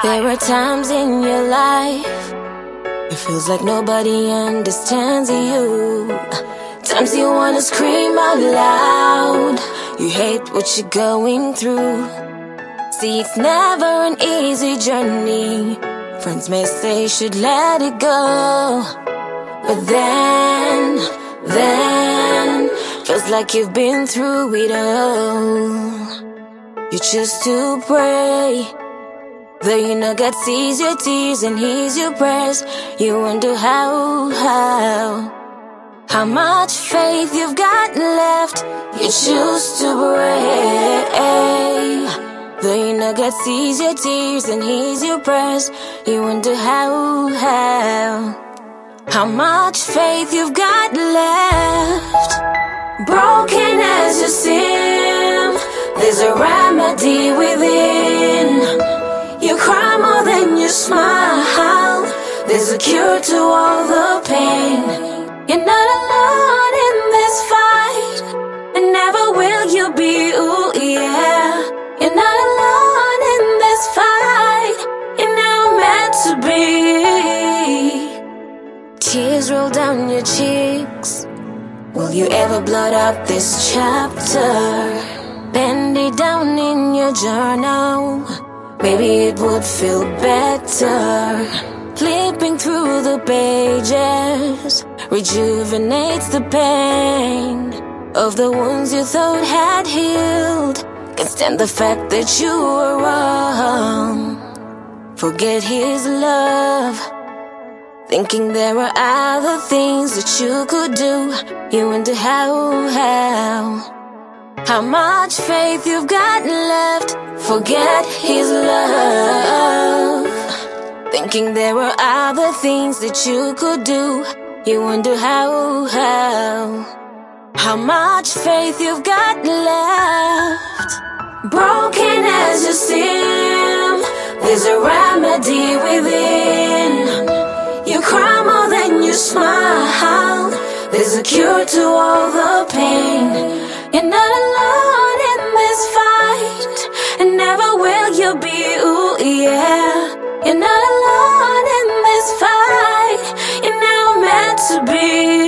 There are times in your life it feels like nobody understands you. Times you wanna scream out loud. You hate what you're going through. See, it's never an easy journey. Friends may say you should let it go, but then feels like you've been through it all. You choose to pray, though you know God sees your tears and hears your prayers. You wonder how much faith you've got left. You choose to pray, though you know God sees your tears and hears your prayers. You wonder how much faith you've got left. Broken as you seem, there's a remedy within. You cry more than you smile. There's a cure to all the pain. You're not alone in this fight, and never will you be, ooh yeah. You're not alone in this fight, you're now meant to be. Tears roll down your cheeks. Will you ever blot out this chapter? Bend it down in your journal. Maybe it would feel better. Flipping through the pages rejuvenates the pain of the wounds you thought had healed. Can't stand the fact that you were wrong. Forget his love, thinking there are other things that you could do. You wonder how much faith you've got left. Forget his love, thinking there were other things that you could do. You wonder how much faith you've got left. Broken as you seem, there's a remedy within. You cry more than you smile. There's a cure to all the pain. You're not alone in this fight, and never will you be, ooh yeah. You're not alone in this fight, you're now meant to be.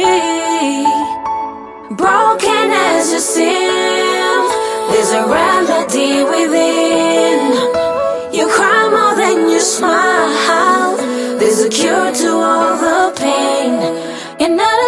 Broken as you seem, there's a remedy within. You cry more than you smile. There's a cure to all the pain. You're not